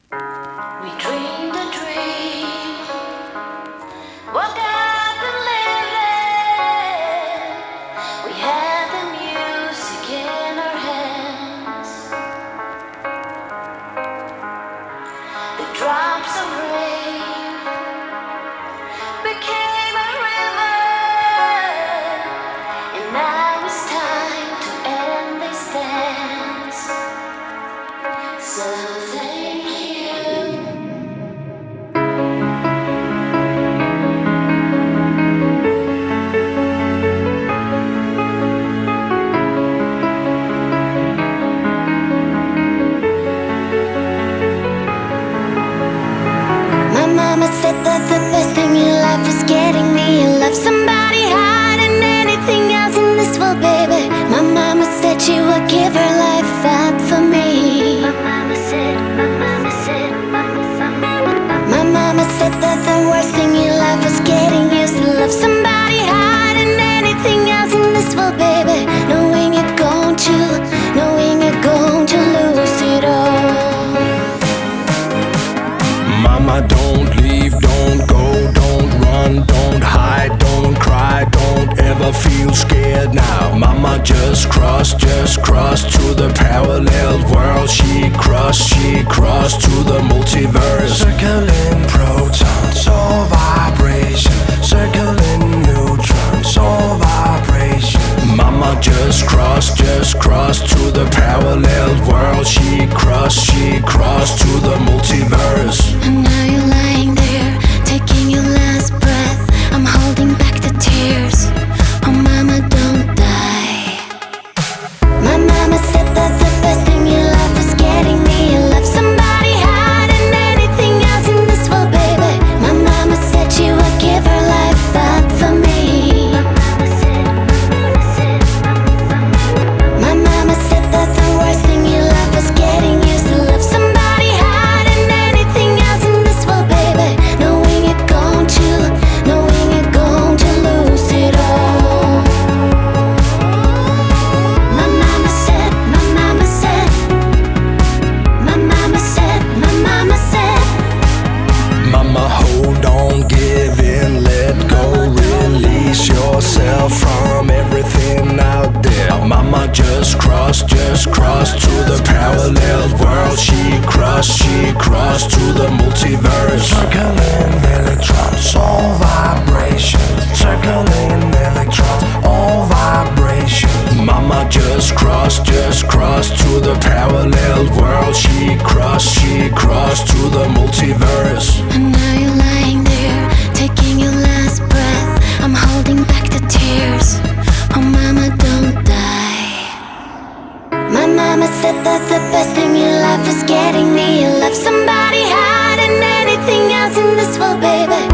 We dreamed a dream, woke up and lived it. We had the music in our hands, the drops of rain became a river, and now it's time to end this dance. So thank you. My mama said that the best thing in life is getting me in love. Somebody higher than anything else in this world, baby. My mama said she would give her life up for me. My mama said that the worst thing in life is getting used to love somebody higher than anything else in this world, baby. Knowing you're going to lose it all. Mama, don't leave, don't go, don't run, don't hide, don't cry, don't ever feel scared now. Mama, just cross to the parallel world. She crossed to the multiverse. Circling protons, all vibration. Circling neutrons, all vibration. Mama, just cross to the parallel world. She crossed to the multiverse. And now you're lying there, taking your last breath. I'm holding back the tears. Oh mama, don't die. My mama said that the best thing in life is getting me in love. Somebody higher than anything else in this world, baby. My mama said she would give her life up for me. My mama said that the worst thing in life is getting used to love somebody higher than anything else in this world, baby. Knowing you're going to lose it all. My mama said, my mama said, my mama said, my mama said. Mama, hold on, give in, let go, release yourself from everything out there. Mama, just cross to the parallel world. She crossed to the multiverse. Circling electrons, all vibrations. Circling electrons, all vibrations. Mama, just crossed to the parallel world. She crossed to the multiverse. And now you're lying there, taking your last breath. I'm holding back the tears. Oh mama, don't die. My mama said that the best thing in life is getting me in love. Somebody higher than anything else in this world, baby.